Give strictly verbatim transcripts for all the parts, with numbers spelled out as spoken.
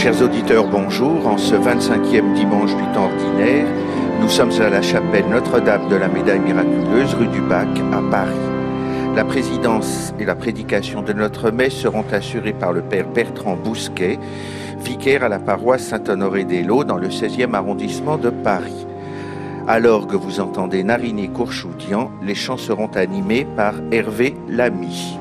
Chers auditeurs, bonjour. En ce vingt-cinquième dimanche du temps ordinaire, nous sommes à la chapelle Notre-Dame de la Médaille Miraculeuse, rue du Bac, à Paris. La présidence et la prédication de notre messe seront assurées par le père Bertrand Bousquet, vicaire à la paroisse Saint-Honoré-des-Laux dans le seizième arrondissement de Paris. À l'orgue, vous entendez Nariné Kourchoudian. Les chants seront animés par Hervé Lamy.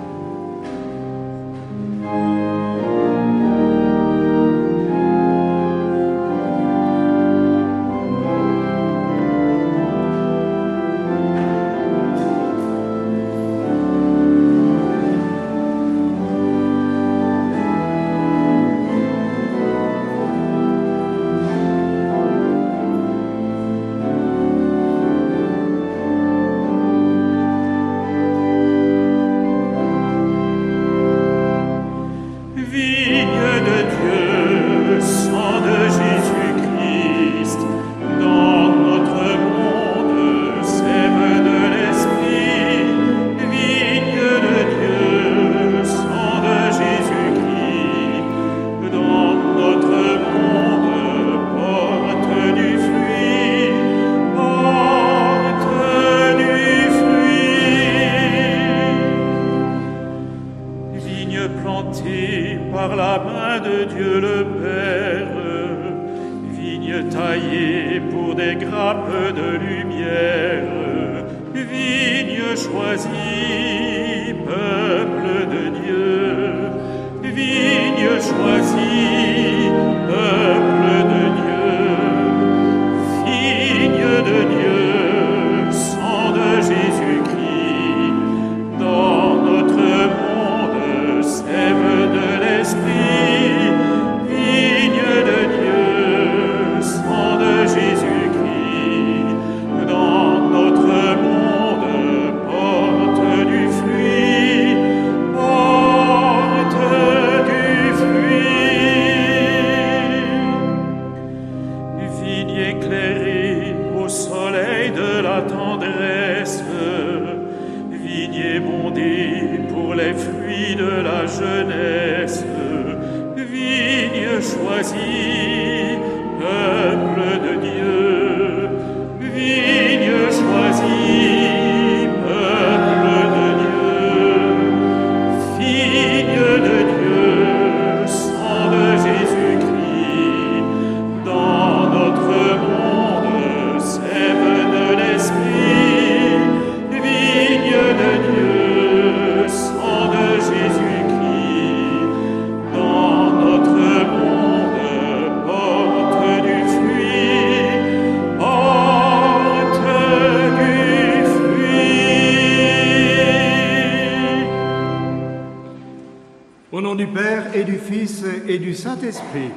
Et du Saint-Esprit.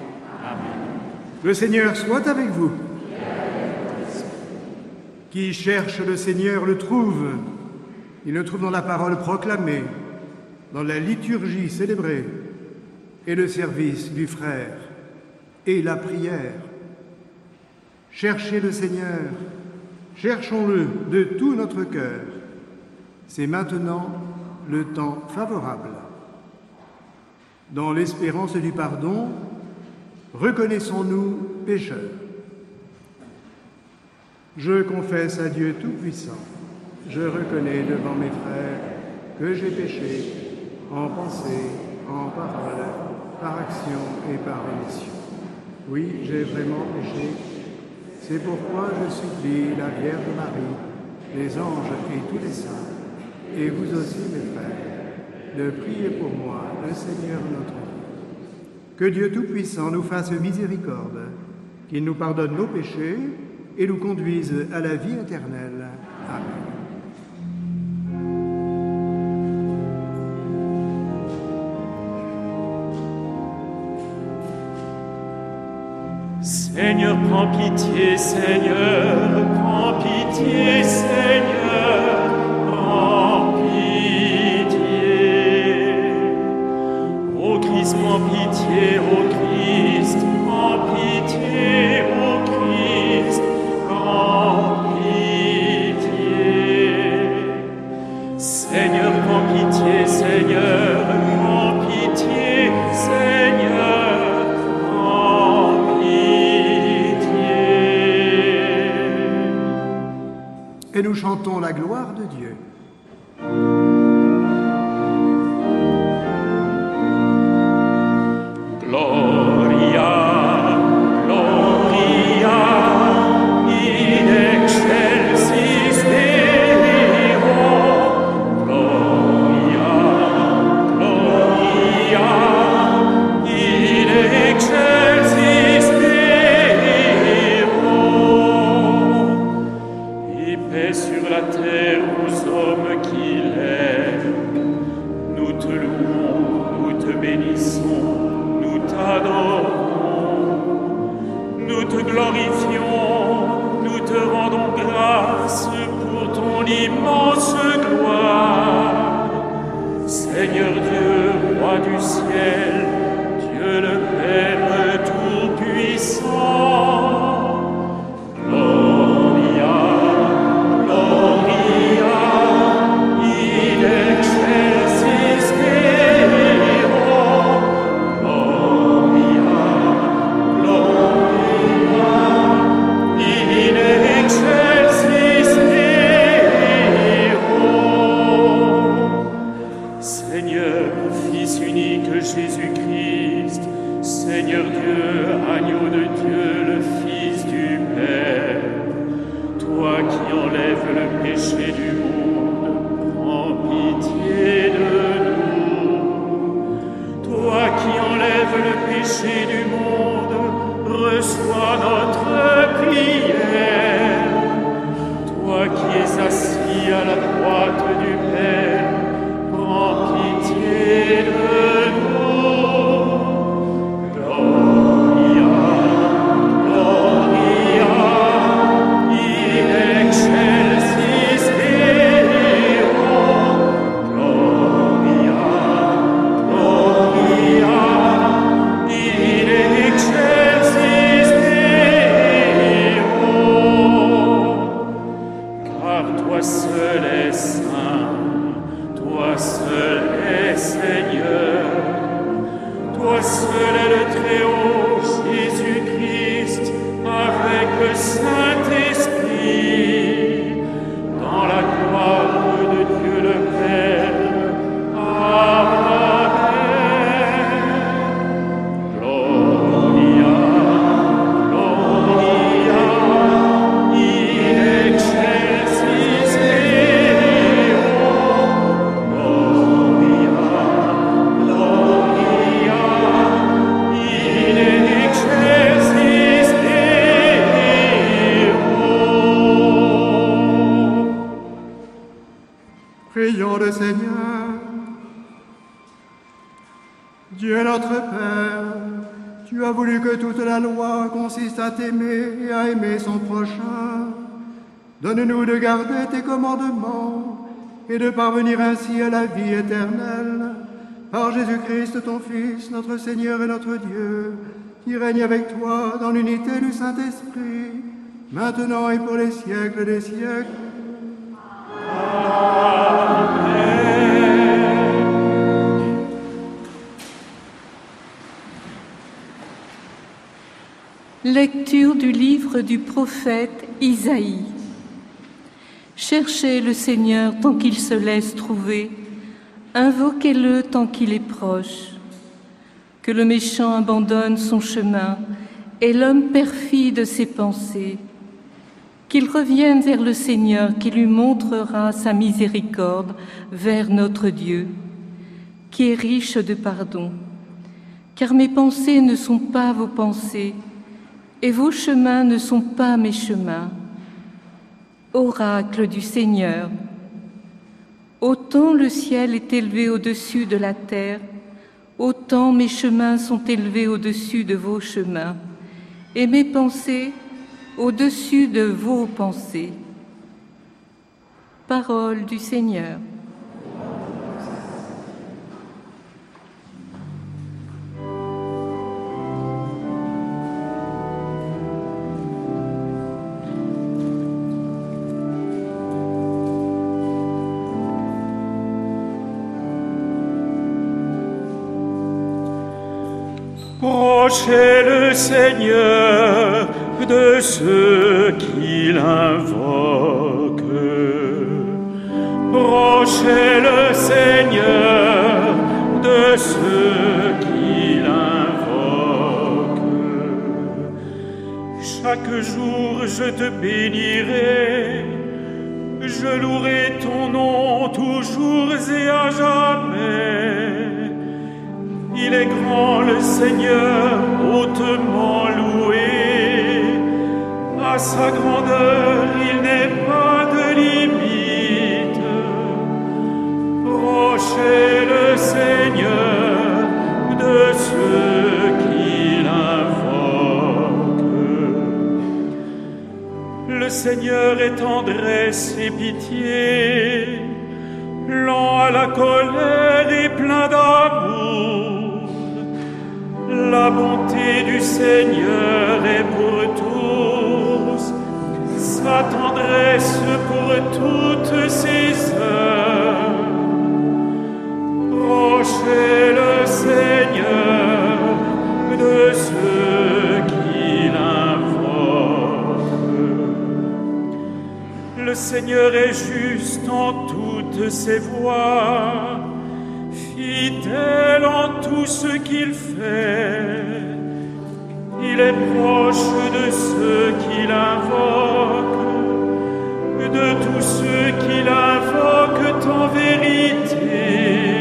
Le Seigneur soit avec vous. Qui cherche le Seigneur le trouve. Il le trouve dans la parole proclamée, dans la liturgie célébrée et le service du frère et la prière. Cherchez le Seigneur, cherchons-le de tout notre cœur. C'est maintenant le temps favorable. Dans l'espérance du pardon, reconnaissons-nous pécheurs. Je confesse à Dieu Tout-Puissant, je reconnais devant mes frères que j'ai péché en pensée, en parole, par action et par omission. Oui, j'ai vraiment péché. C'est pourquoi je supplie la Vierge Marie, les anges et tous les saints, et vous aussi mes frères, de prier pour moi, le Seigneur notre Dieu. Que Dieu Tout-Puissant nous fasse miséricorde, qu'il nous pardonne nos péchés et nous conduise à la vie éternelle. Amen. Seigneur, prends pitié, Seigneur, prends pitié, Seigneur, prends Christ, prends pitié, ô Christ, prends pitié, ô Christ, prends pitié. Seigneur, prends pitié, Seigneur, prends pitié, Seigneur, prends et nous chantons la gloire de Dieu. Gloria, Gloria, in excelsis Deo. Gloria, Gloria, in excelsis Deo. Et paix sur la terre aux hommes qu'il aime. Nous te louons, nous te bénissons. Nous t'adorons, nous te glorifions, nous te rendons grâce pour ton immense gloire. Seigneur Dieu, roi du ciel, Dieu le Père tout-puissant. Gloria, Gloria, in excelsis Deo. Jésus-Christ, Seigneur Dieu, agneau de Dieu, le Fils du Père, toi qui enlèves le péché du monde, prends pitié de nous. Toi qui enlèves le péché du monde, reçois notre prière. Toi qui es assis à la droite du Père, prends pitié de nous. Prions le Seigneur. Dieu notre Père, tu as voulu que toute la loi consiste à t'aimer et à aimer son prochain. Donne-nous de garder tes commandements et de parvenir ainsi à la vie éternelle. Par Jésus-Christ, ton Fils, notre Seigneur et notre Dieu, qui règne avec toi dans l'unité du Saint-Esprit, maintenant et pour les siècles des siècles. Lecture du livre du prophète Isaïe. Cherchez le Seigneur tant qu'il se laisse trouver, invoquez-le tant qu'il est proche. Que le méchant abandonne son chemin et l'homme perfide ses pensées. Qu'il revienne vers le Seigneur qui lui montrera sa miséricorde, vers notre Dieu, qui est riche de pardon. Car mes pensées ne sont pas vos pensées, et vos chemins ne sont pas mes chemins. Oracle du Seigneur, autant le ciel est élevé au-dessus de la terre, autant mes chemins sont élevés au-dessus de vos chemins, et mes pensées au-dessus de vos pensées. Parole du Seigneur. Proche est le Seigneur de ceux qui l'invoquent. Rochez le Seigneur de ceux qui l'invoquent. Chaque jour je te bénirai, je louerai ton nom toujours et à jamais. Il est grand le Seigneur, hautement loué. À sa grandeur, il n'est pas de limite. Rochez le Seigneur de ceux qui l'invoquent. Le Seigneur est tendresse et pitié, lent à la colère et plein d'amour. La bonté du Seigneur est pour tous, sa tendresse pour toutes ses œuvres. Rochez le Seigneur de ceux qui l'invoquent. Le Seigneur est juste en toutes ses voies, fidèle en tout ce qu'il fait. Il est proche de ceux qui l'invoquent, de tous ceux qui l'invoquent en vérité.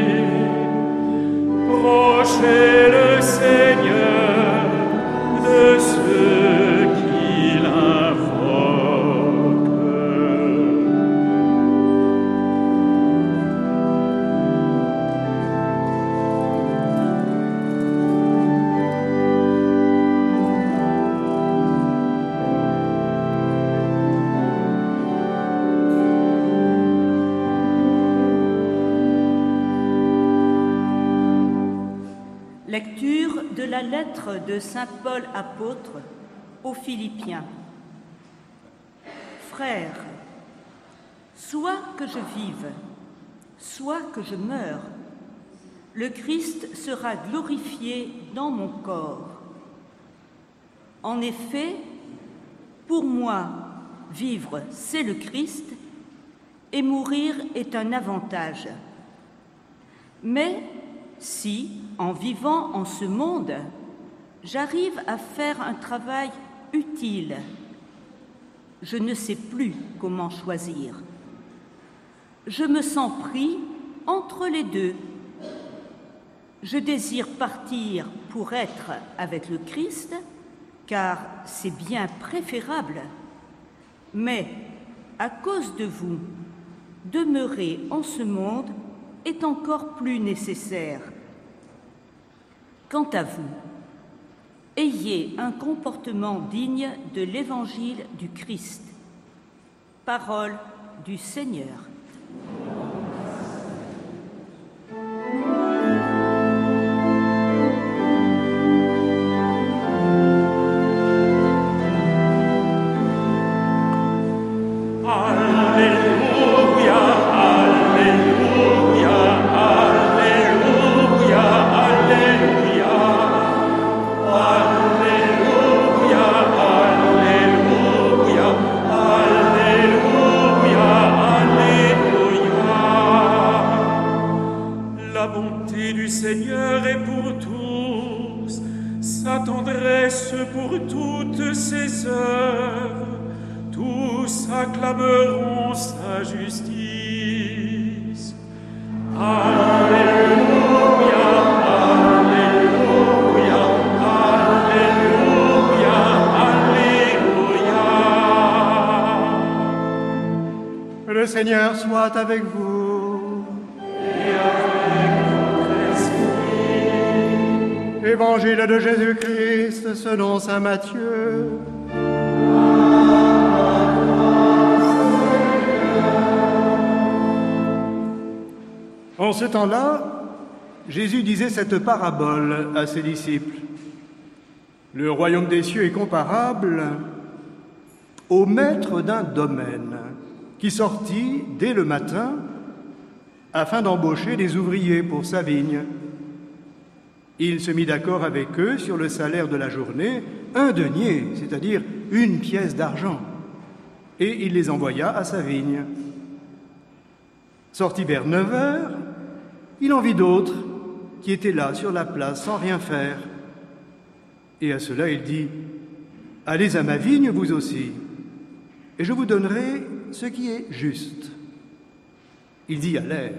Rochez le Seigneur de ceux qui l'invoquent. Lecture de la lettre de saint Paul apôtre aux Philippiens. Frères, soit que je vive, soit que je meure, le Christ sera glorifié dans mon corps. En effet, pour moi, vivre, c'est le Christ, et mourir est un avantage. Mais si, en vivant en ce monde, j'arrive à faire un travail utile, je ne sais plus comment choisir. Je me sens pris entre les deux. Je désire partir pour être avec le Christ, car c'est bien préférable. Mais, à cause de vous, demeurer en ce monde est encore plus nécessaire. Quant à vous, ayez un comportement digne de l'évangile du Christ. Parole du Seigneur. Acclameront sa justice. Alléluia, Alléluia, Alléluia, Alléluia. Le Seigneur soit avec vous. Et avec votre esprit. Évangile de Jésus-Christ selon saint Matthieu. En ce temps-là, Jésus disait cette parabole à ses disciples. Le royaume des cieux est comparable au maître d'un domaine qui sortit dès le matin afin d'embaucher des ouvriers pour sa vigne. Il se mit d'accord avec eux sur le salaire de la journée, un denier, c'est-à-dire une pièce d'argent, et il les envoya à sa vigne. Sorti vers neuf heures, il en vit d'autres qui étaient là sur la place sans rien faire. Et à cela il dit, « Allez à ma vigne, vous aussi, et je vous donnerai ce qui est juste. » Ils y allèrent.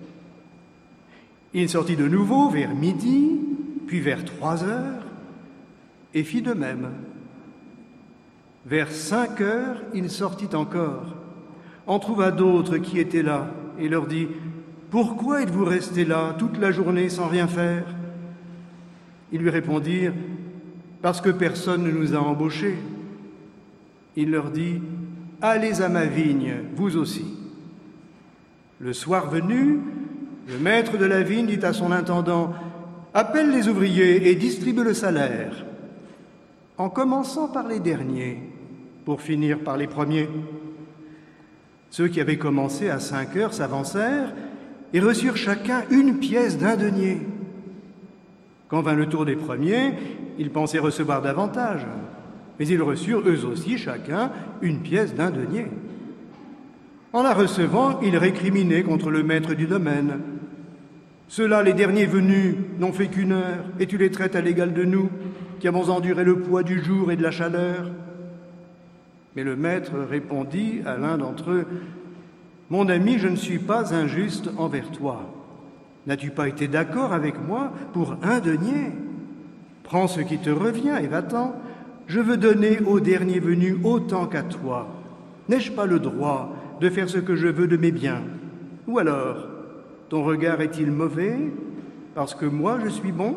Il sortit de nouveau vers midi, puis vers trois heures, et fit de même. Vers cinq heures, il sortit encore, en trouva d'autres qui étaient là, et leur dit, « Pourquoi êtes-vous restés là toute la journée sans rien faire ?» Ils lui répondirent, « Parce que personne ne nous a embauchés. » Il leur dit, « Allez à ma vigne, vous aussi. » Le soir venu, le maître de la vigne dit à son intendant, « Appelle les ouvriers et distribue le salaire, en commençant par les derniers, pour finir par les premiers. » Ceux qui avaient commencé à cinq heures s'avancèrent et reçurent chacun une pièce d'un denier. Quand vint le tour des premiers, ils pensaient recevoir davantage, mais ils reçurent eux aussi chacun une pièce d'un denier. En la recevant, ils récriminaient contre le maître du domaine. « Ceux-là, les derniers venus, n'ont fait qu'une heure, et tu les traites à l'égal de nous, qui avons enduré le poids du jour et de la chaleur. » Mais le maître répondit à l'un d'entre eux, « Mon ami, je ne suis pas injuste envers toi. N'as-tu pas été d'accord avec moi pour un denier? Prends ce qui te revient et va-t'en. Je veux donner au dernier venu autant qu'à toi. N'ai-je pas le droit de faire ce que je veux de mes biens? Ou alors, ton regard est-il mauvais parce que moi je suis bon?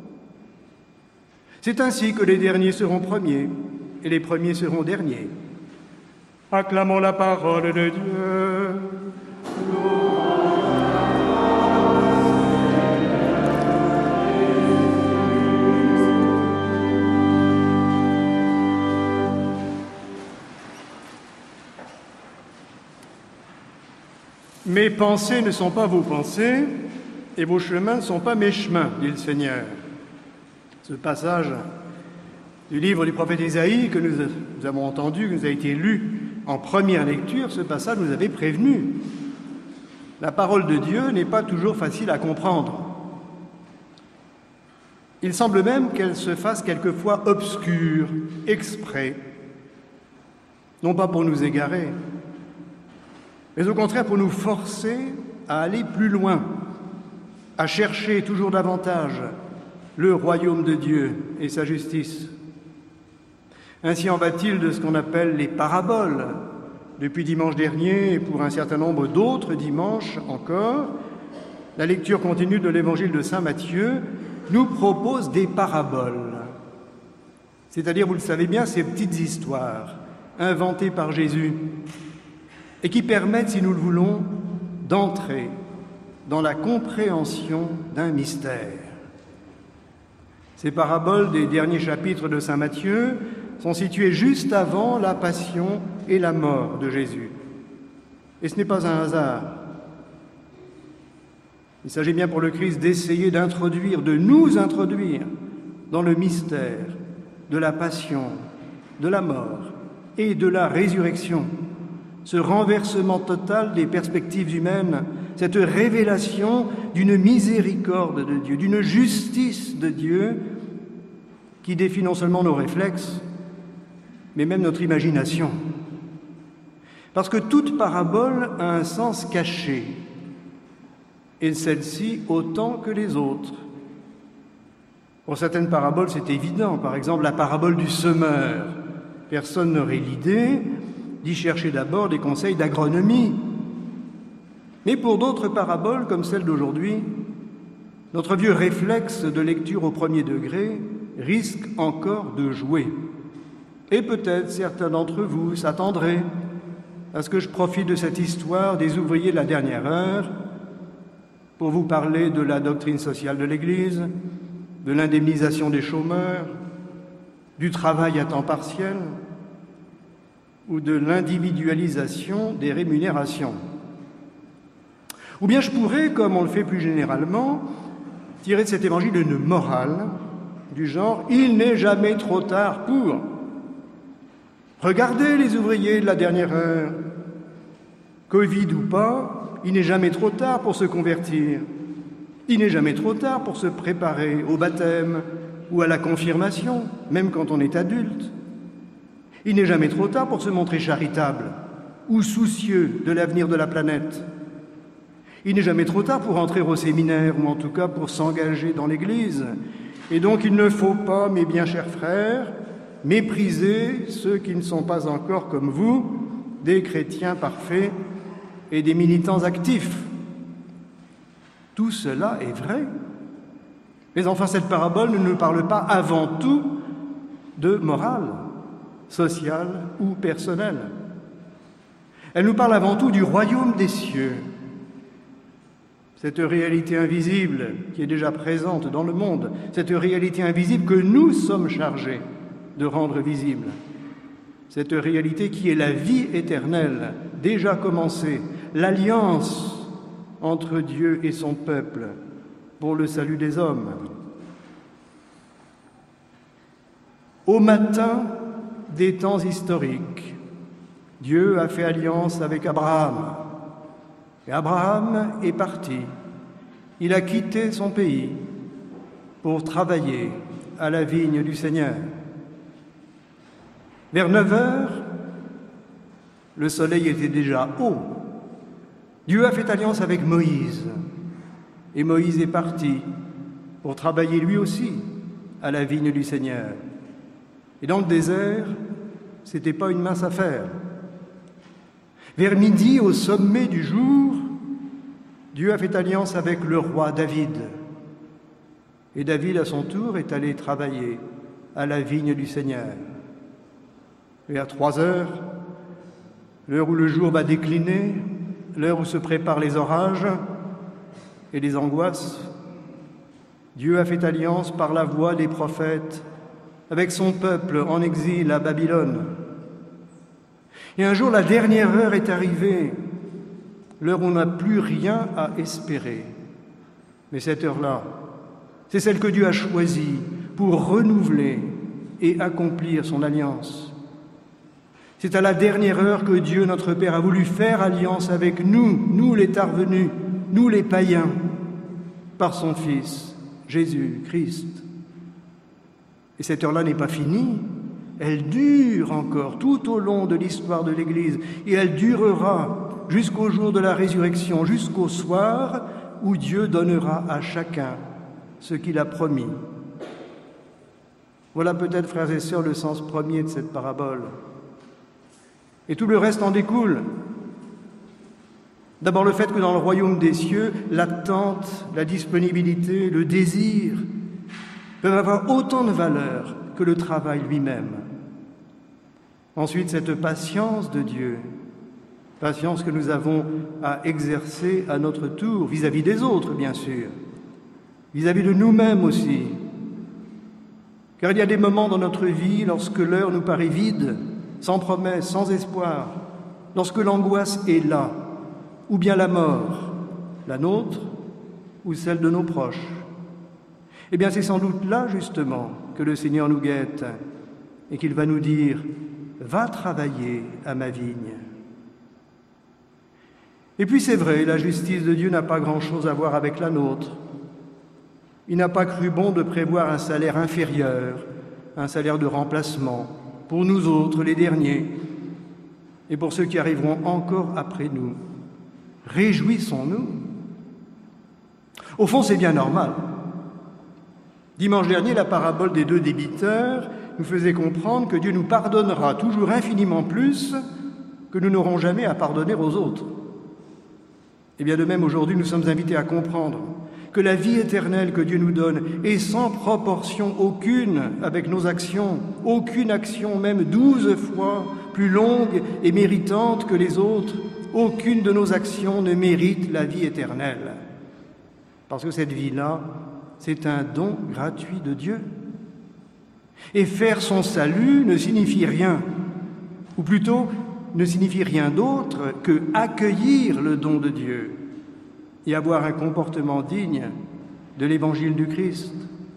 C'est ainsi que les derniers seront premiers et les premiers seront derniers. » Acclamons la parole de Dieu. Mes pensées ne sont pas vos pensées, et vos chemins ne sont pas mes chemins, dit le Seigneur. Ce passage du livre du prophète Isaïe que nous, nous avons entendu, qui nous a été lu en première lecture, ce passage nous avait prévenu. La parole de Dieu n'est pas toujours facile à comprendre. Il semble même qu'elle se fasse quelquefois obscure, exprès, non pas pour nous égarer, mais au contraire pour nous forcer à aller plus loin, à chercher toujours davantage le royaume de Dieu et sa justice. Ainsi en va-t-il de ce qu'on appelle les paraboles. Depuis dimanche dernier et pour un certain nombre d'autres dimanches encore, la lecture continue de l'évangile de saint Matthieu nous propose des paraboles. C'est-à-dire, vous le savez bien, ces petites histoires inventées par Jésus et qui permettent, si nous le voulons, d'entrer dans la compréhension d'un mystère. Ces paraboles des derniers chapitres de saint Matthieu sont situées juste avant la passion et la mort de Jésus. Et ce n'est pas un hasard. Il s'agit bien pour le Christ d'essayer d'introduire, de nous introduire dans le mystère de la passion, de la mort et de la résurrection. Ce renversement total des perspectives humaines, cette révélation d'une miséricorde de Dieu, d'une justice de Dieu qui défie non seulement nos réflexes, mais même notre imagination. Parce que toute parabole a un sens caché, et celle-ci autant que les autres. Pour certaines paraboles, c'est évident. Par exemple, la parabole du semeur. Personne n'aurait l'idée d'y chercher d'abord des conseils d'agronomie. Mais pour d'autres paraboles, comme celle d'aujourd'hui, notre vieux réflexe de lecture au premier degré risque encore de jouer. Et peut-être certains d'entre vous s'attendraient à ce que je profite de cette histoire des ouvriers de la dernière heure pour vous parler de la doctrine sociale de l'Église, de l'indemnisation des chômeurs, du travail à temps partiel ou de l'individualisation des rémunérations. Ou bien je pourrais, comme on le fait plus généralement, tirer de cet évangile une morale du genre « Il n'est jamais trop tard pour ». Regardez les ouvriers de la dernière heure. Covid ou pas, il n'est jamais trop tard pour se convertir. Il n'est jamais trop tard pour se préparer au baptême ou à la confirmation, même quand on est adulte. Il n'est jamais trop tard pour se montrer charitable ou soucieux de l'avenir de la planète. Il n'est jamais trop tard pour entrer au séminaire ou en tout cas pour s'engager dans l'Église. Et donc il ne faut pas, mes bien chers frères, mépriser ceux qui ne sont pas encore comme vous, des chrétiens parfaits et des militants actifs. Tout cela est vrai. Mais enfin, cette parabole ne nous parle pas avant tout de morale, sociale ou personnelle. Elle nous parle avant tout du royaume des cieux. Cette réalité invisible qui est déjà présente dans le monde, cette réalité invisible que nous sommes chargés de rendre visible. Cette réalité qui est la vie éternelle, déjà commencée, l'alliance entre Dieu et son peuple pour le salut des hommes. Au matin des temps historiques, Dieu a fait alliance avec Abraham. Et Abraham est parti. Il a quitté son pays pour travailler à la vigne du Seigneur. Vers neuf heures, le soleil était déjà haut. Dieu a fait alliance avec Moïse. Et Moïse est parti pour travailler lui aussi à la vigne du Seigneur. Et dans le désert, ce n'était pas une mince affaire. Vers midi, au sommet du jour, Dieu a fait alliance avec le roi David. Et David, à son tour, est allé travailler à la vigne du Seigneur. Et à trois heures, l'heure où le jour va décliner, l'heure où se préparent les orages et les angoisses, Dieu a fait alliance par la voix des prophètes avec son peuple en exil à Babylone. Et un jour, la dernière heure est arrivée, l'heure où on n'a plus rien à espérer. Mais cette heure-là, c'est celle que Dieu a choisie pour renouveler et accomplir son alliance. C'est à la dernière heure que Dieu, notre Père, a voulu faire alliance avec nous, nous les tarvenus, nous les païens, par son Fils, Jésus-Christ. Et cette heure-là n'est pas finie, elle dure encore tout au long de l'histoire de l'Église, et elle durera jusqu'au jour de la résurrection, jusqu'au soir où Dieu donnera à chacun ce qu'il a promis. Voilà peut-être, frères et sœurs, le sens premier de cette parabole. Et tout le reste en découle. D'abord le fait que dans le royaume des cieux, l'attente, la disponibilité, le désir peuvent avoir autant de valeur que le travail lui-même. Ensuite, cette patience de Dieu, patience que nous avons à exercer à notre tour, vis-à-vis des autres, bien sûr, vis-à-vis de nous-mêmes aussi. Car il y a des moments dans notre vie, lorsque l'heure nous paraît vide, sans promesse, sans espoir, lorsque l'angoisse est là, ou bien la mort, la nôtre ou celle de nos proches. Eh bien, c'est sans doute là, justement, que le Seigneur nous guette et qu'il va nous dire « Va travailler à ma vigne ». Et puis c'est vrai, la justice de Dieu n'a pas grand-chose à voir avec la nôtre. Il n'a pas cru bon de prévoir un salaire inférieur, un salaire de remplacement, pour nous autres, les derniers, et pour ceux qui arriveront encore après nous. Réjouissons-nous. Au fond, c'est bien normal. Dimanche dernier, la parabole des deux débiteurs nous faisait comprendre que Dieu nous pardonnera toujours infiniment plus que nous n'aurons jamais à pardonner aux autres. Et bien de même, aujourd'hui, nous sommes invités à comprendre que la vie éternelle que Dieu nous donne est sans proportion aucune avec nos actions, aucune action, même douze fois plus longue et méritante que les autres, aucune de nos actions ne mérite la vie éternelle. Parce que cette vie-là, c'est un don gratuit de Dieu. Et faire son salut ne signifie rien, ou plutôt ne signifie rien d'autre que accueillir le don de Dieu et avoir un comportement digne de l'évangile du Christ.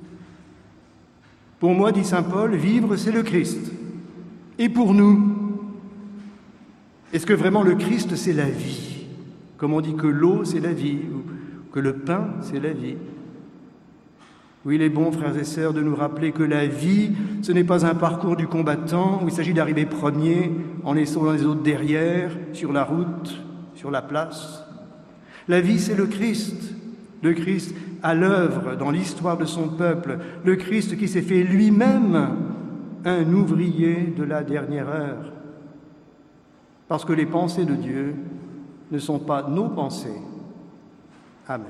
Pour moi, dit saint Paul, vivre, c'est le Christ. Et pour nous, est-ce que vraiment le Christ, c'est la vie? comme on dit que l'eau, c'est la vie, ou que le pain, c'est la vie. Oui, il est bon, frères et sœurs, de nous rappeler que la vie, ce n'est pas un parcours du combattant où il s'agit d'arriver premier en laissant les autres derrière, sur la route, sur la place. La vie, c'est le Christ, le Christ à l'œuvre dans l'histoire de son peuple, le Christ qui s'est fait lui-même un ouvrier de la dernière heure. Parce que les pensées de Dieu ne sont pas nos pensées. Amen.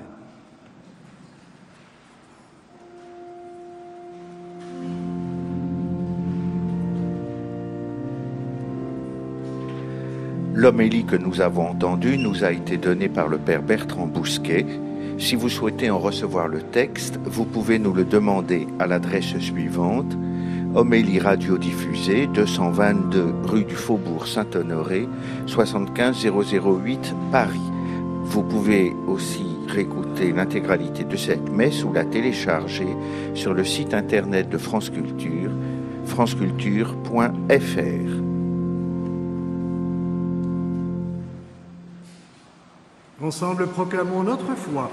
L'homélie que nous avons entendue nous a été donnée par le Père Bertrand Bousquet. Si vous souhaitez en recevoir le texte, vous pouvez nous le demander à l'adresse suivante: Homélie radiodiffusée, deux cent vingt-deux rue du Faubourg Saint-Honoré, soixante-quinze zéro zéro huit, Paris. Vous pouvez aussi réécouter l'intégralité de cette messe ou la télécharger sur le site internet de France Culture, franceculture point f r. Ensemble, proclamons notre foi.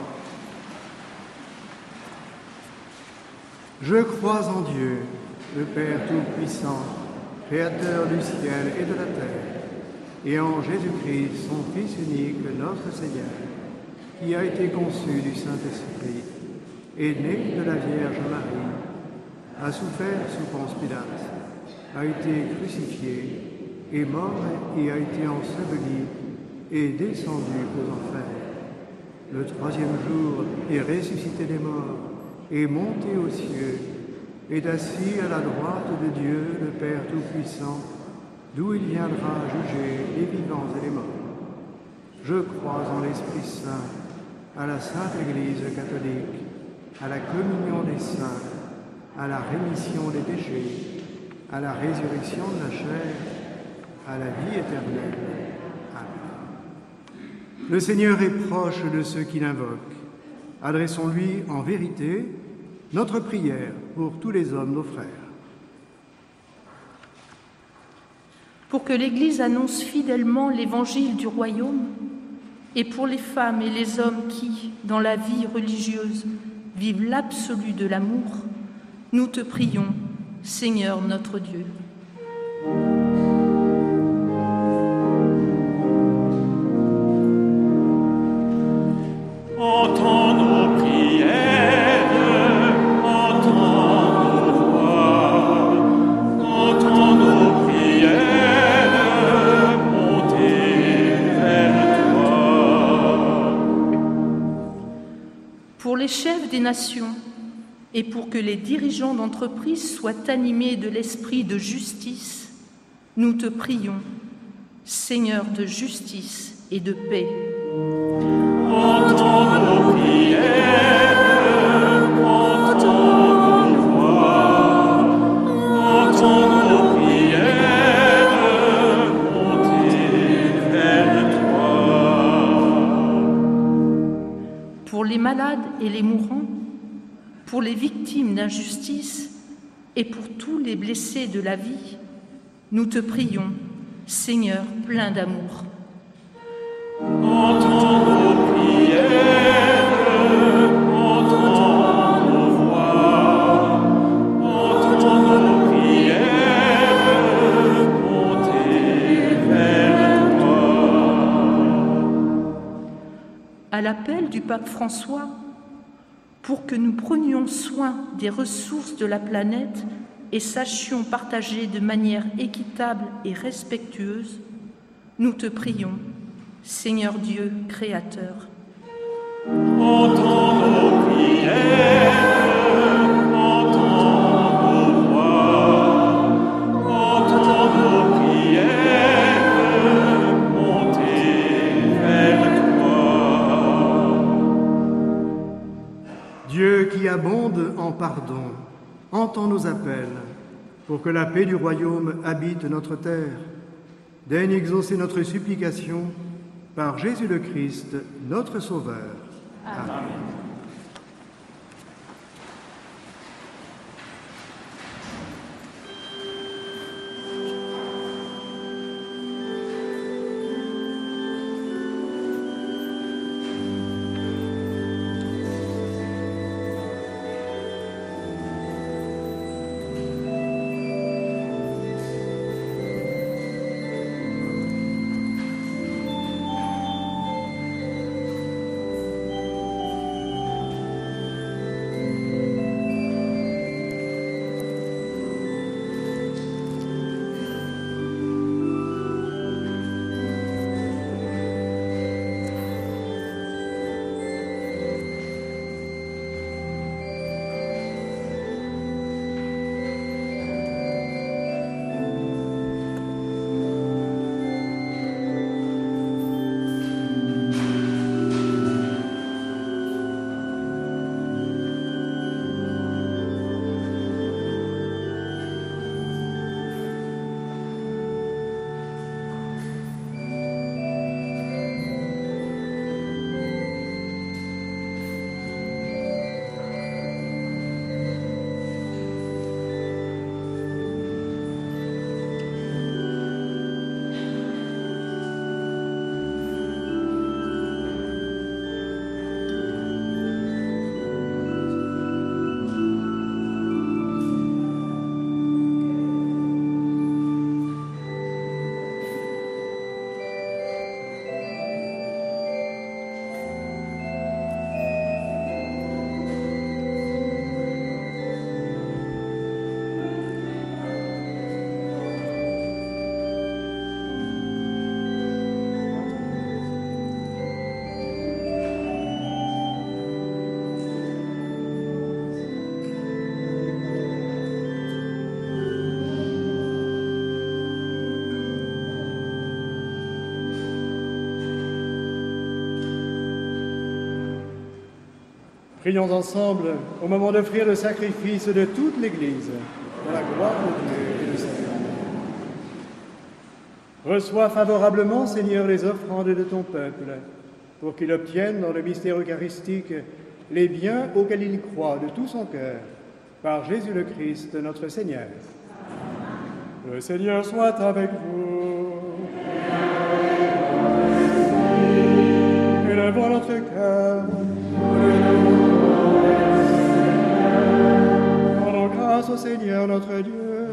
Je crois en Dieu, le Père Tout-Puissant, Créateur du ciel et de la terre, et en Jésus-Christ, son Fils unique, notre Seigneur, qui a été conçu du Saint-Esprit, est né de la Vierge Marie, a souffert sous Ponce Pilate, a été crucifié, est mort et a été enseveli, est descendu aux enfers. Le troisième jour est ressuscité des morts, est monté aux cieux, est assis à la droite de Dieu, le Père Tout-Puissant, d'où il viendra juger les vivants et les morts. Je crois en l'Esprit Saint, à la Sainte Église catholique, à la communion des saints, à la rémission des péchés, à la résurrection de la chair, à la vie éternelle. Le Seigneur est proche de ceux qui l'invoquent. Adressons-lui en vérité notre prière pour tous les hommes, nos frères. Pour que l'Église annonce fidèlement l'évangile du royaume, et pour les femmes et les hommes qui, dans la vie religieuse, vivent l'absolu de l'amour, nous te prions, Seigneur notre Dieu. Entends nos prières, entends nos voix, entends nos prières, montez vers toi. Pour les chefs des nations, et pour que les dirigeants d'entreprise soient animés de l'esprit de justice, nous te prions, Seigneur de justice et de paix. Entends nos prières, entends nos voix, entends nos prières, montez vers toi. Pour les malades et les mourants, pour les victimes d'injustice et pour tous les blessés de la vie, nous te prions, Seigneur plein d'amour. Entends nos prières, entends nos voix, entends nos prières, montez vers toi. À l'appel du pape François, pour que nous prenions soin des ressources de la planète et sachions partager de manière équitable et respectueuse, nous te prions, Seigneur Dieu, Créateur. Entends nos prières, entends nos voix, entends nos prières, montez vers toi. Dieu qui abonde en pardon, entends nos appels pour que la paix du royaume habite notre terre. Daigne exaucer notre supplication par Jésus le Christ, notre Sauveur. Amen. Prions ensemble au moment d'offrir le sacrifice de toute l'Église pour la gloire de Dieu et du Seigneur. Reçois favorablement, Seigneur, les offrandes de ton peuple, pour qu'il obtienne dans le mystère eucharistique les biens auxquels il croit de tout son cœur, par Jésus le Christ, notre Seigneur. Le Seigneur soit avec vous. Élevons notre cœur. Rendons grâce au Seigneur notre Dieu.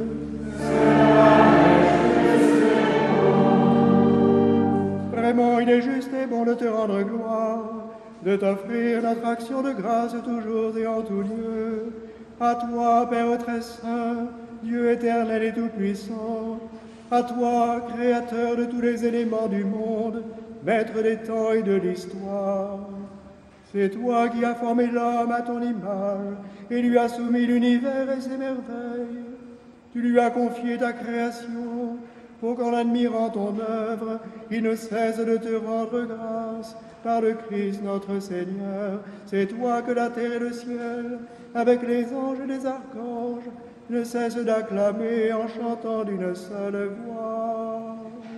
Vraiment, il est juste et bon de te rendre gloire, de t'offrir notre action de grâce toujours et en tout lieu. À toi, Père très saint, Dieu éternel et tout-puissant, à toi, Créateur de tous les éléments du monde, Maître des temps et de l'histoire. C'est toi qui as formé l'homme à ton image et lui as soumis l'univers et ses merveilles. Tu lui as confié ta création pour qu'en admirant ton œuvre, il ne cesse de te rendre grâce par le Christ notre Seigneur. C'est toi que la terre et le ciel, avec les anges et les archanges, ne cessent d'acclamer en chantant d'une seule voix.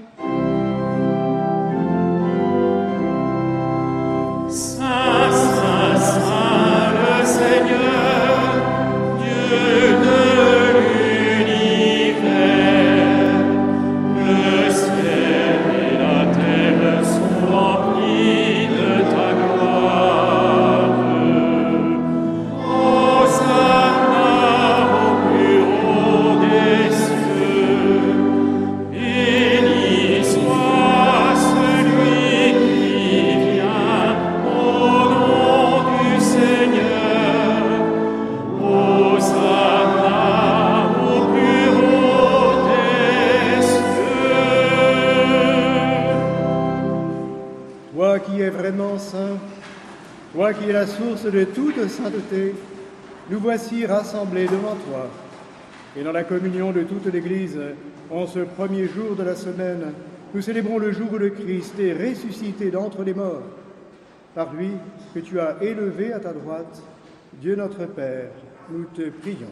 Saint, Saint, Saint, le Seigneur, Dieu de l'univers, le ciel et la terre sont remplis de ta gloire. Hosanna au plus haut des cieux, béni soit celui qui vient au nom du Seigneur. Hosanna au plus haut des cieux. Toi qui es vraiment saint, toi qui es la source de toute sainteté, nous voici rassemblés devant toi. Et dans la communion de toute l'Église, en ce premier jour de la semaine, nous célébrons le jour où le Christ est ressuscité d'entre les morts. Par lui que tu as élevé à ta droite, Dieu notre Père, nous te prions.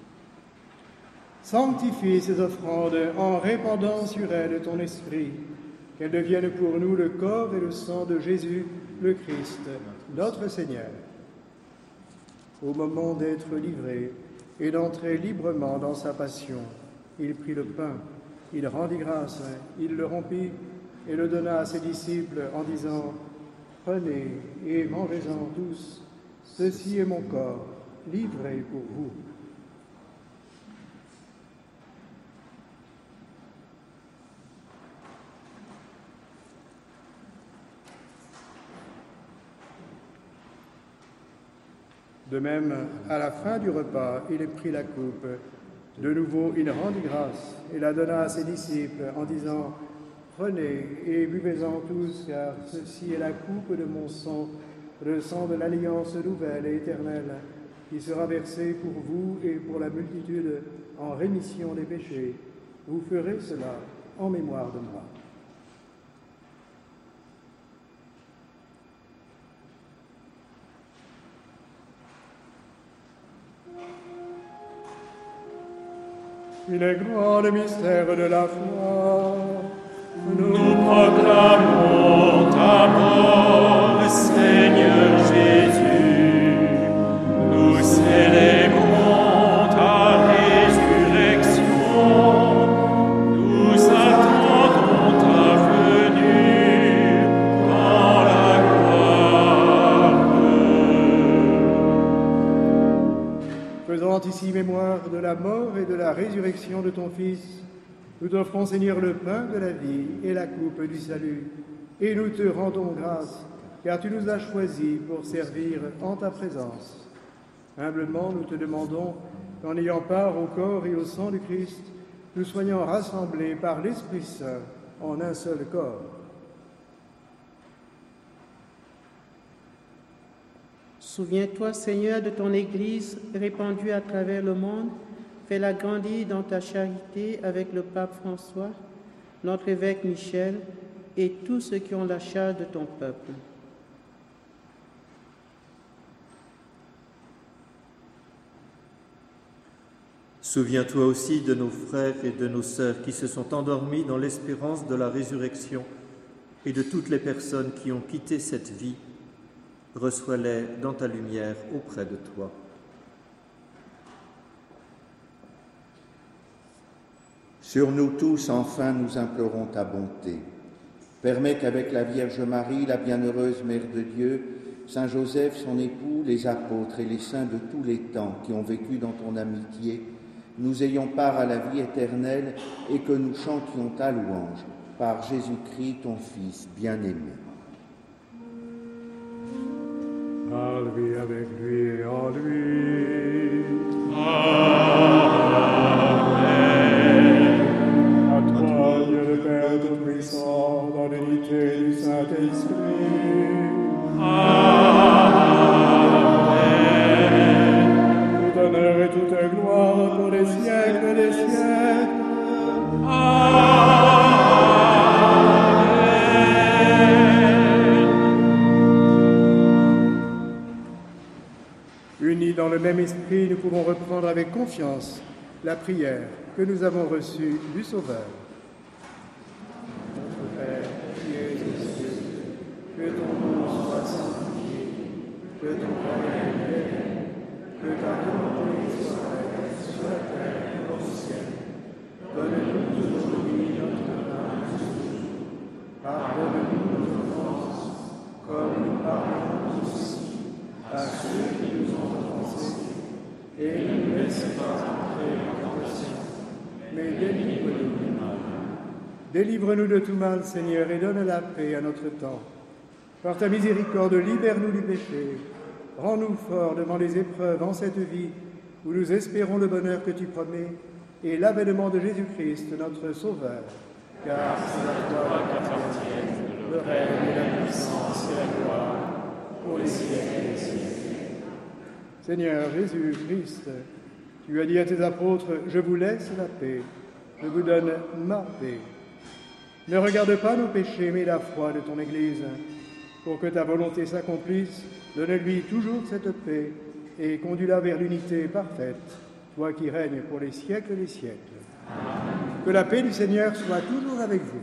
Sanctifie ces offrandes en répandant sur elles ton esprit, qu'elles deviennent pour nous le corps et le sang de Jésus, le Christ, notre Seigneur. Au moment d'être livré et d'entrer librement dans sa passion, il prit le pain, il rendit grâce, il le rompit et le donna à ses disciples en disant « Prenez et mangez-en tous, ceci est mon corps, livré pour vous. » De même, à la fin du repas, il prit la coupe. De nouveau, il rendit grâce et la donna à ses disciples en disant « Prenez et buvez-en tous, car ceci est la coupe de mon sang, le sang de l'alliance nouvelle et éternelle, qui sera versé pour vous et pour la multitude en rémission des péchés. Vous ferez cela en mémoire de moi. » Il est grand le mystère de la foi. Nous proclamons ta mort, Seigneur Jésus. Nous célébrons ta résurrection. Nous attendons ta venue dans la gloire. Faisant ici mémoire de la mort et de la résurrection de ton Fils, nous t'offrons, Seigneur, le pain de la vie et la coupe du salut, et nous te rendons grâce, car tu nous as choisis pour servir en ta présence. Humblement, nous te demandons qu'en ayant part au corps et au sang du Christ, nous soyons rassemblés par l'Esprit Saint en un seul corps. Souviens-toi, Seigneur, de ton Église répandue à travers le monde. Fais-la grandir dans ta charité avec le pape François, notre évêque Michel et tous ceux qui ont la charge de ton peuple. Souviens-toi aussi de nos frères et de nos sœurs qui se sont endormis dans l'espérance de la résurrection et de toutes les personnes qui ont quitté cette vie. Reçois-les dans ta lumière auprès de toi. Sur nous tous, enfin, nous implorons ta bonté. Permets qu'avec la Vierge Marie, la bienheureuse Mère de Dieu, Saint Joseph, son époux, les apôtres et les saints de tous les temps qui ont vécu dans ton amitié, nous ayons part à la vie éternelle et que nous chantions ta louange par Jésus-Christ, ton Fils bien-aimé. À lui, avec lui et en lui. Amen. À toi, Dieu le Père Tout-Puissant, dans l'unité du Saint-Esprit. Amen. Tout honneur et toute gloire pour les siècles des siècles. Unis dans le même esprit, nous pouvons reprendre avec confiance la prière que nous avons reçue du Sauveur. Notre Père, qui es aux cieux, que ton nom soit sanctifié, que ton royaume vienne, que ta volonté soit faite sur la terre comme au ciel. Donne-nous aujourd'hui notre pain de ce jour. Pardonne-nous nos offenses, comme nous pardonnons aussi à ceux qui nous ont offensés, et ne nous laisse pas entrer en tentation, mais délivre-nous du mal. Délivre-nous de tout mal, Seigneur, et donne la paix à notre temps. Par ta miséricorde, libère-nous du péché. Rends-nous forts devant les épreuves en cette vie, où nous espérons le bonheur que tu promets, et l'avènement de Jésus-Christ, notre Sauveur. Car c'est à toi qu'appartiennent le règne et la puissance et la gloire, pour les siècles des siècles. Seigneur Jésus-Christ, tu as dit à tes apôtres, « Je vous laisse la paix, je vous donne ma paix. » Ne regarde pas nos péchés, mais la foi de ton Église. Pour que ta volonté s'accomplisse, donne-lui toujours cette paix et conduis-la vers l'unité parfaite, toi qui règnes pour les siècles des siècles. Amen. Que la paix du Seigneur soit toujours avec vous.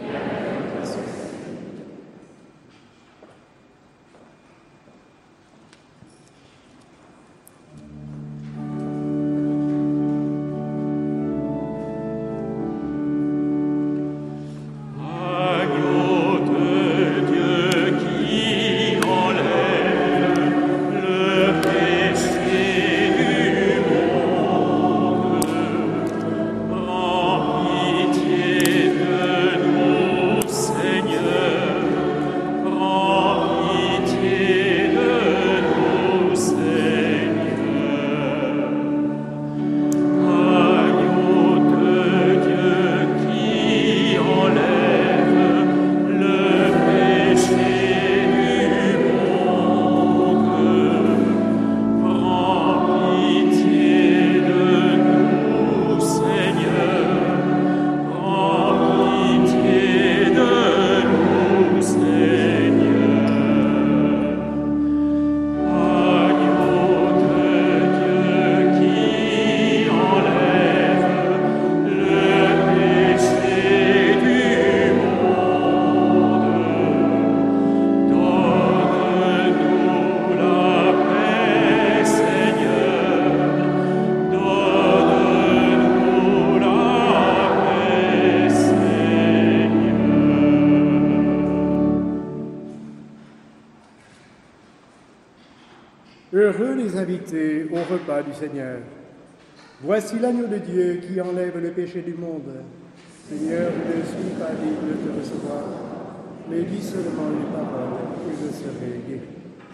Heureux les invités au repas du Seigneur. Voici l'agneau de Dieu qui enlève le péché du monde. Seigneur, je ne suis pas digne de te recevoir, mais dis seulement les paroles et je serai guéri.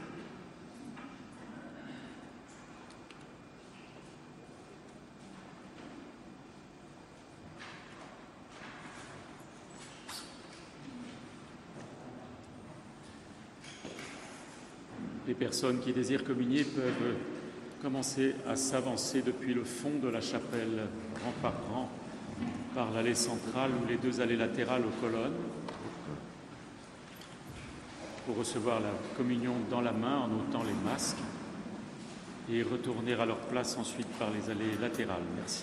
Les personnes qui désirent communier peuvent commencer à s'avancer depuis le fond de la chapelle, rang par rang, par l'allée centrale ou les deux allées latérales aux colonnes, pour recevoir la communion dans la main en ôtant les masques. et retourner à leur place ensuite par les allées latérales. Merci.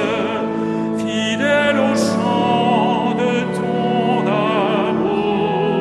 Fidèle au chant de ton amour.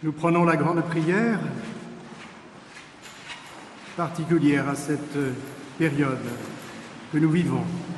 Nous prenons la grande prière particulière à cette période que nous vivons.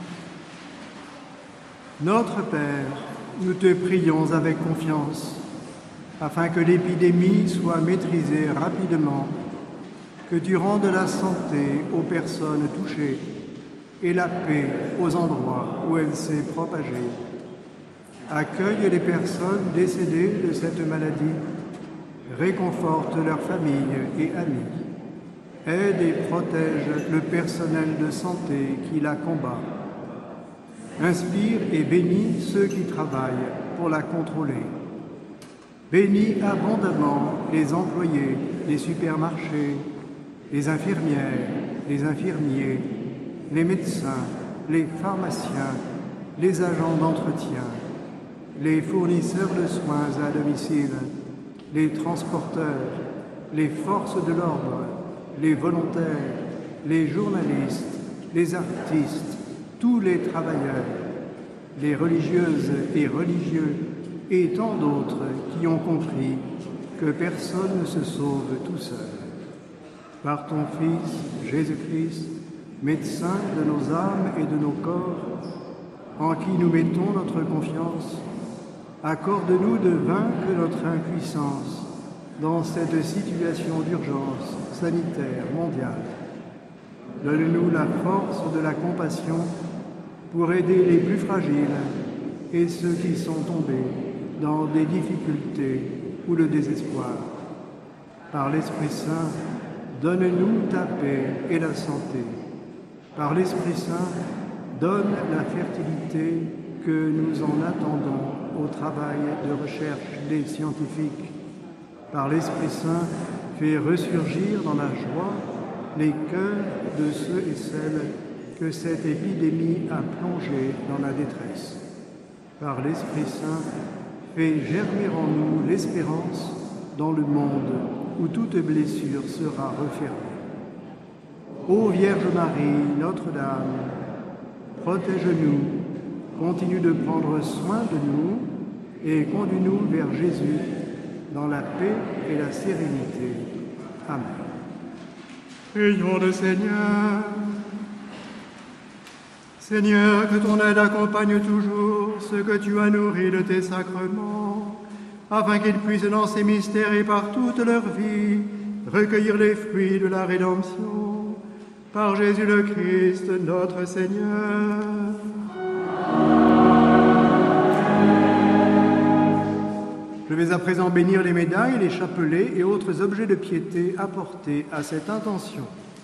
Notre Père, nous te prions avec confiance afin que l'épidémie soit maîtrisée rapidement, que tu rendes la santé aux personnes touchées et la paix aux endroits où elle s'est propagée. Accueille les personnes décédées de cette maladie, réconforte leurs familles et amis, aide et protège le personnel de santé qui la combat. Inspire et bénis ceux qui travaillent pour la contrôler. Bénis abondamment les employés des supermarchés, les infirmières, les infirmiers, les médecins, les pharmaciens, les agents d'entretien, les fournisseurs de soins à domicile, les transporteurs, les forces de l'ordre, les volontaires, les journalistes, les artistes, tous les travailleurs, les religieuses et religieux et tant d'autres qui ont compris que personne ne se sauve tout seul. Par ton Fils, Jésus-Christ, médecin de nos âmes et de nos corps, en qui nous mettons notre confiance, accorde-nous de vaincre notre impuissance dans cette situation d'urgence sanitaire mondiale. Donne-nous la force de la compassion pour aider les plus fragiles et ceux qui sont tombés dans des difficultés ou le désespoir. Par l'Esprit Saint, donne-nous ta paix et la santé. Par l'Esprit Saint, donne la fertilité que nous en attendons au travail de recherche des scientifiques. Par l'Esprit Saint, fais ressurgir dans la joie les cœurs de ceux et celles que cette épidémie a plongés dans la détresse. Par l'Esprit Saint, fais germer en nous l'espérance dans le monde où toute blessure sera refermée. Ô Vierge Marie, Notre-Dame, protège-nous, continue de prendre soin de nous et conduis-nous vers Jésus dans la paix et la sérénité. Amen. Prions le Seigneur. Seigneur, que ton aide accompagne toujours ceux que tu as nourris de tes sacrements, afin qu'ils puissent dans ces mystères et par toute leur vie recueillir les fruits de la rédemption. Par Jésus le Christ, notre Seigneur. Je vais à présent bénir les médailles, les chapelets et autres objets de piété apportés à cette intention.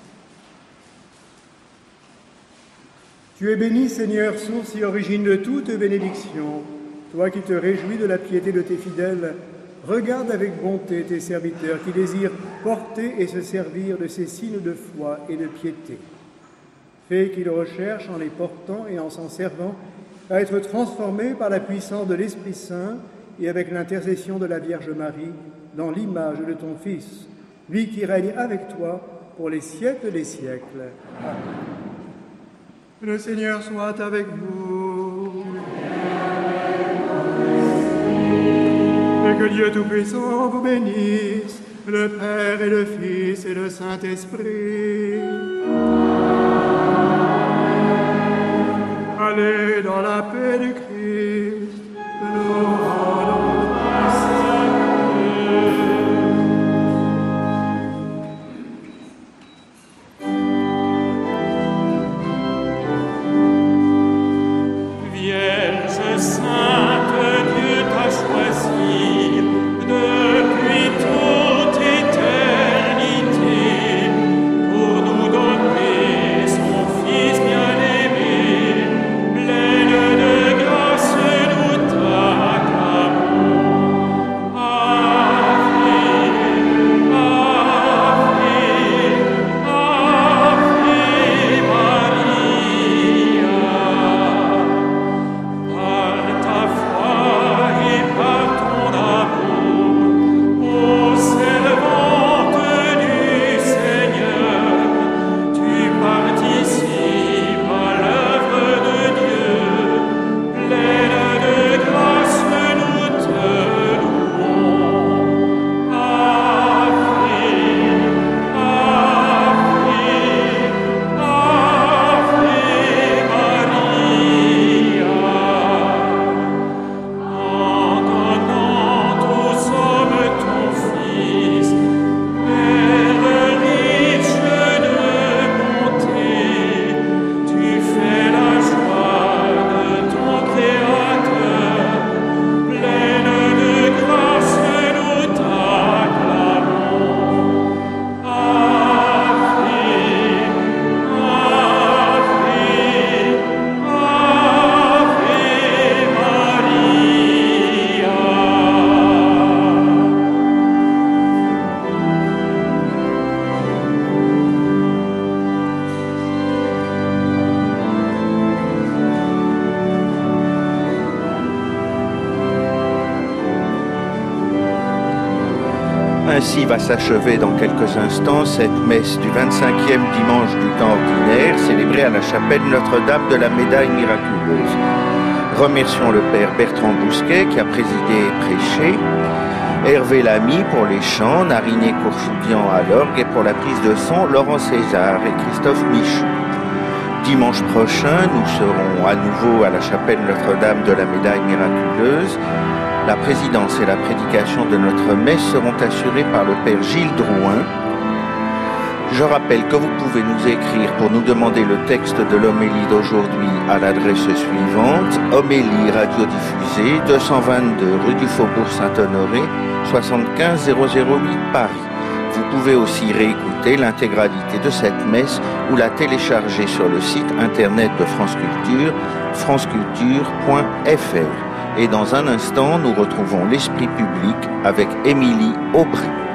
Tu es béni, Seigneur, source et origine de toute bénédiction. Toi qui te réjouis de la piété de tes fidèles, regarde avec bonté tes serviteurs qui désirent porter et se servir de ces signes de foi et de piété. Fais qu'ils recherchent en les portant et en s'en servant à être transformés par la puissance de l'Esprit Saint et avec l'intercession de la Vierge Marie dans l'image de ton Fils, lui qui règne avec toi pour les siècles des siècles. Amen. Le Seigneur soit avec vous. Et que Dieu Tout-Puissant vous bénisse, le Père et le Fils et le Saint-Esprit. Allez dans la paix du Christ, nous rendons grâce à Dieu. Vierge Sainte, Dieu t'a choisi depuis toute éternité pour nous donner son Fils bien-aimé, pleine de grâce et Ainsi va s'achever dans quelques instants cette messe du vingt-cinquième dimanche du temps ordinaire, célébrée à la chapelle Notre-Dame de la Médaille miraculeuse. Remercions le Père Bertrand Bousquet qui a présidé et prêché, Hervé Lamy pour les chants, Nariné Courchoudian à l'orgue et pour la prise de son, Laurent César et Christophe Michou. Dimanche prochain, nous serons à nouveau à la chapelle Notre-Dame de la Médaille miraculeuse. La présidence et la prédication de notre messe seront assurées par le Père Gilles Drouin. Je rappelle que vous pouvez nous écrire pour nous demander le texte de l'homélie d'aujourd'hui à l'adresse suivante: Homélie radiodiffusée, deux cent vingt-deux rue du Faubourg Saint-Honoré, soixante-quinze zéro zéro huit Paris. Vous pouvez aussi réécouter l'intégralité de cette messe ou la télécharger sur le site internet de France Culture, franceculture point f r. Et dans un instant, nous retrouvons l'Esprit public avec Émilie Aubry.